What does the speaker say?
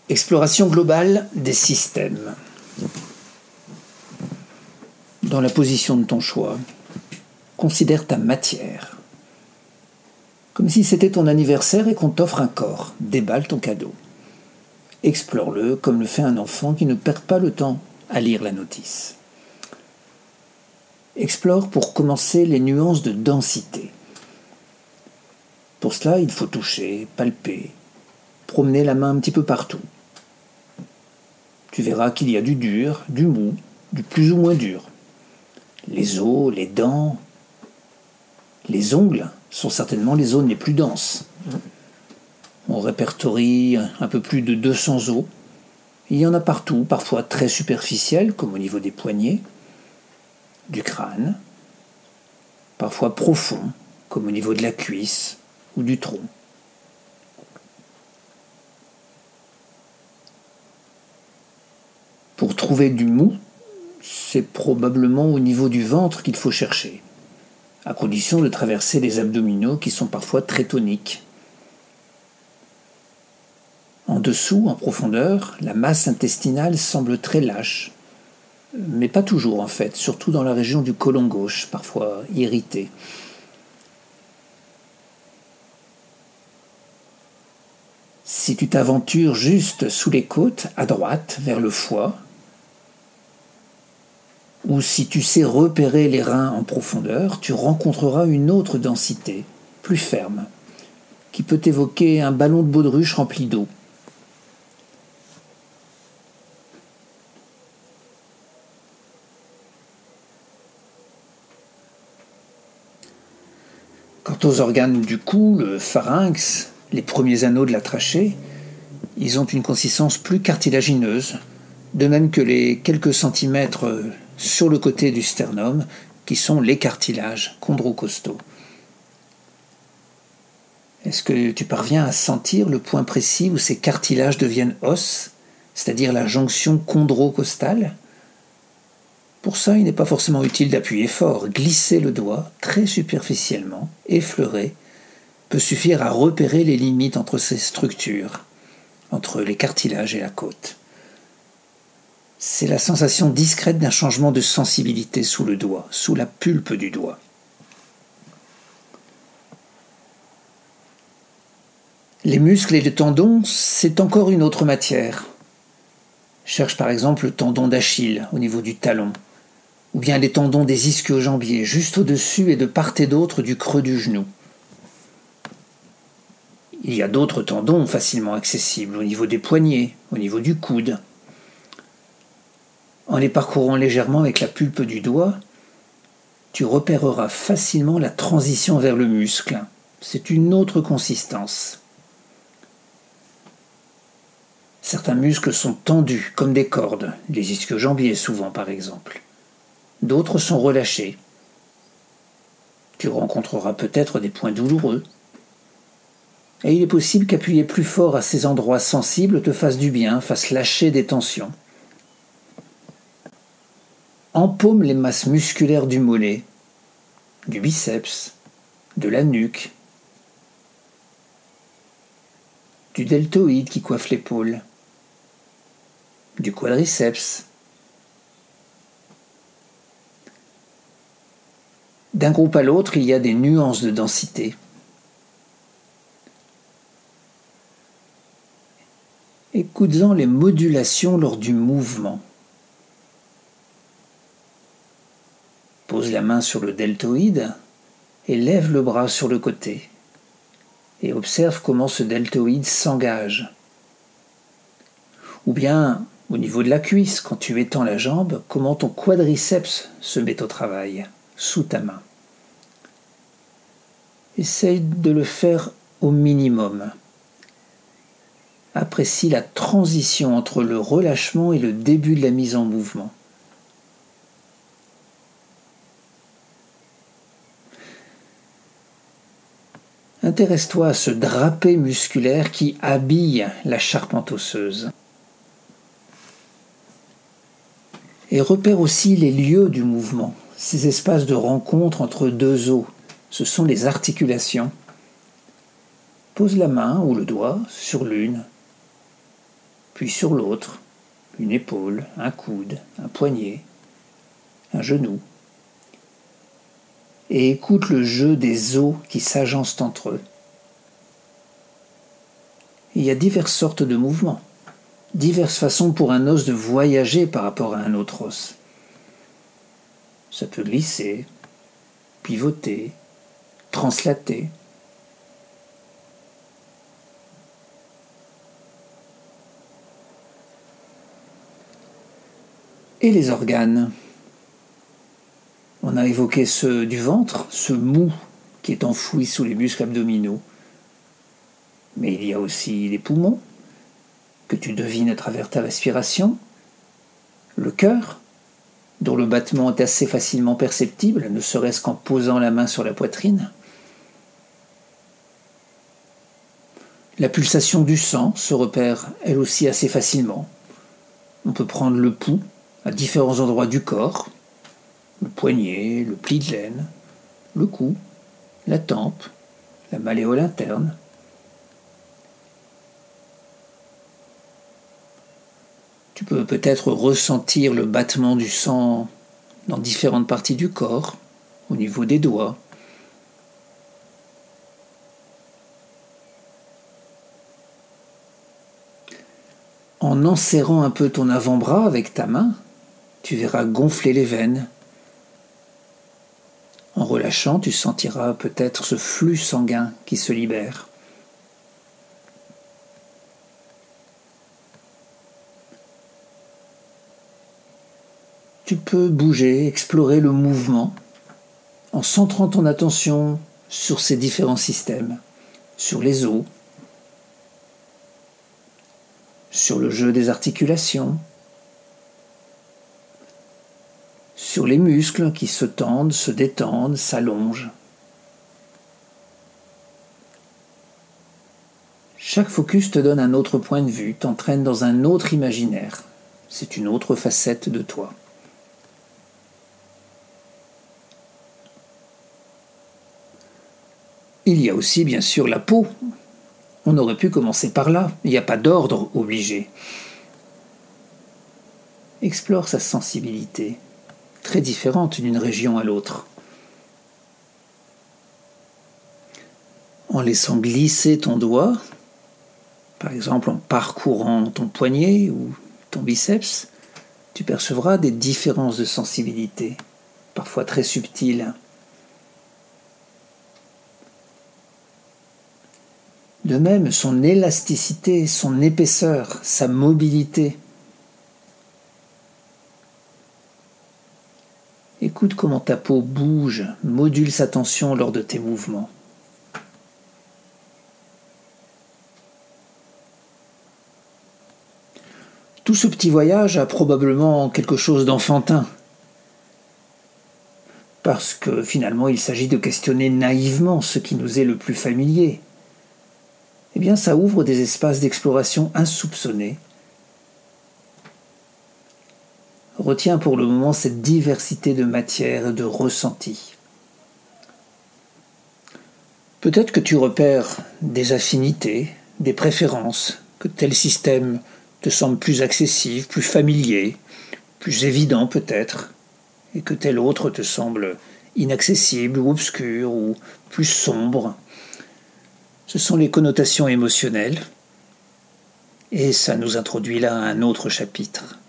Exploration globale des systèmes. Dans la position de ton choix, considère ta matière. Comme si c'était ton anniversaire et qu'on t'offre un corps. Déballe ton cadeau. Explore-le comme le fait un enfant qui ne perd pas le temps à lire la notice. Explore pour commencer les nuances de densité. Pour cela, il faut toucher, palper, promener la main un petit peu partout. Tu verras qu'il y a du dur, du mou, du plus ou moins dur. Les os, les dents, les ongles sont certainement les zones les plus denses. On répertorie un peu plus de 200 os. Il y en a partout, parfois très superficiels, comme au niveau des poignets, du crâne, parfois profonds, comme au niveau de la cuisse ou du tronc. Pour trouver du mou, c'est probablement au niveau du ventre qu'il faut chercher, à condition de traverser les abdominaux qui sont parfois très toniques. En dessous, en profondeur, la masse intestinale semble très lâche, mais pas toujours en fait, surtout dans la région du côlon gauche, parfois irritée. Si tu t'aventures juste sous les côtes, à droite, vers le foie, ou si tu sais repérer les reins en profondeur, tu rencontreras une autre densité, plus ferme, qui peut évoquer un ballon de baudruche rempli d'eau. Quant aux organes du cou, le pharynx, les premiers anneaux de la trachée, ils ont une consistance plus cartilagineuse, de même que les quelques centimètres sur le côté du sternum, qui sont les cartilages chondrocostaux. Est-ce que tu parviens à sentir le point précis où ces cartilages deviennent os, c'est-à-dire la jonction chondrocostale ? Pour ça, il n'est pas forcément utile d'appuyer fort. Glisser le doigt très superficiellement, effleurer, peut suffire à repérer les limites entre ces structures, entre les cartilages et la côte. C'est la sensation discrète d'un changement de sensibilité sous le doigt, sous la pulpe du doigt. Les muscles et les tendons, c'est encore une autre matière. Cherche par exemple le tendon d'Achille au niveau du talon, ou bien les tendons des ischio-jambiers, juste au-dessus et de part et d'autre du creux du genou. Il y a d'autres tendons facilement accessibles au niveau des poignets, au niveau du coude. En les parcourant légèrement avec la pulpe du doigt, tu repéreras facilement la transition vers le muscle. C'est une autre consistance. Certains muscles sont tendus comme des cordes, les ischio-jambiers souvent par exemple. D'autres sont relâchés. Tu rencontreras peut-être des points douloureux. Et il est possible qu'appuyer plus fort à ces endroits sensibles te fasse du bien, fasse lâcher des tensions. Empaume les masses musculaires du mollet, du biceps, de la nuque, du deltoïde qui coiffe l'épaule, du quadriceps. D'un groupe à l'autre, il y a des nuances de densité. Écoute-en les modulations lors du mouvement. Pose la main sur le deltoïde et lève le bras sur le côté. Et observe comment ce deltoïde s'engage. Ou bien, au niveau de la cuisse, quand tu étends la jambe, comment ton quadriceps se met au travail, sous ta main. Essaye de le faire au minimum. Apprécie la transition entre le relâchement et le début de la mise en mouvement. Intéresse-toi à ce drapé musculaire qui habille la charpente osseuse. Et repère aussi les lieux du mouvement, ces espaces de rencontre entre deux os. Ce sont les articulations. Pose la main ou le doigt sur l'une, puis sur l'autre, une épaule, un coude, un poignet, un genou. Et écoute le jeu des os qui s'agencent entre eux. Il y a diverses sortes de mouvements, diverses façons pour un os de voyager par rapport à un autre os. Ça peut glisser, pivoter, translater. Et les organes. On a évoqué ceux du ventre, ce mou qui est enfoui sous les muscles abdominaux. Mais il y a aussi les poumons, que tu devines à travers ta respiration, le cœur, dont le battement est assez facilement perceptible, ne serait-ce qu'en posant la main sur la poitrine. La pulsation du sang se repère elle aussi assez facilement. On peut prendre le pouls à différents endroits du corps, le poignet, le pli de l'aine, le cou, la tempe, la malléole interne. Tu peux peut-être ressentir le battement du sang dans différentes parties du corps, au niveau des doigts. En enserrant un peu ton avant-bras avec ta main, tu verras gonfler les veines. En relâchant, tu sentiras peut-être ce flux sanguin qui se libère. Tu peux bouger, explorer le mouvement en centrant ton attention sur ces différents systèmes, sur les os, sur le jeu des articulations, sur les muscles qui se tendent, se détendent, s'allongent. Chaque focus te donne un autre point de vue, t'entraîne dans un autre imaginaire. C'est une autre facette de toi. Il y a aussi bien sûr la peau. On aurait pu commencer par là, il n'y a pas d'ordre obligé. Explore sa sensibilité, très différente d'une région à l'autre. En laissant glisser ton doigt, par exemple en parcourant ton poignet ou ton biceps, tu percevras des différences de sensibilité, parfois très subtiles. De même, son élasticité, son épaisseur, sa mobilité. Écoute comment ta peau bouge, module sa tension lors de tes mouvements. Tout ce petit voyage a probablement quelque chose d'enfantin, parce que finalement il s'agit de questionner naïvement ce qui nous est le plus familier. Eh bien, ça ouvre des espaces d'exploration insoupçonnés. Retiens pour le moment cette diversité de matières et de ressentis. Peut-être que tu repères des affinités, des préférences, que tel système te semble plus accessible, plus familier, plus évident peut-être, et que tel autre te semble inaccessible ou obscur ou plus sombre. Ce sont les connotations émotionnelles, et ça nous introduit là à un autre chapitre.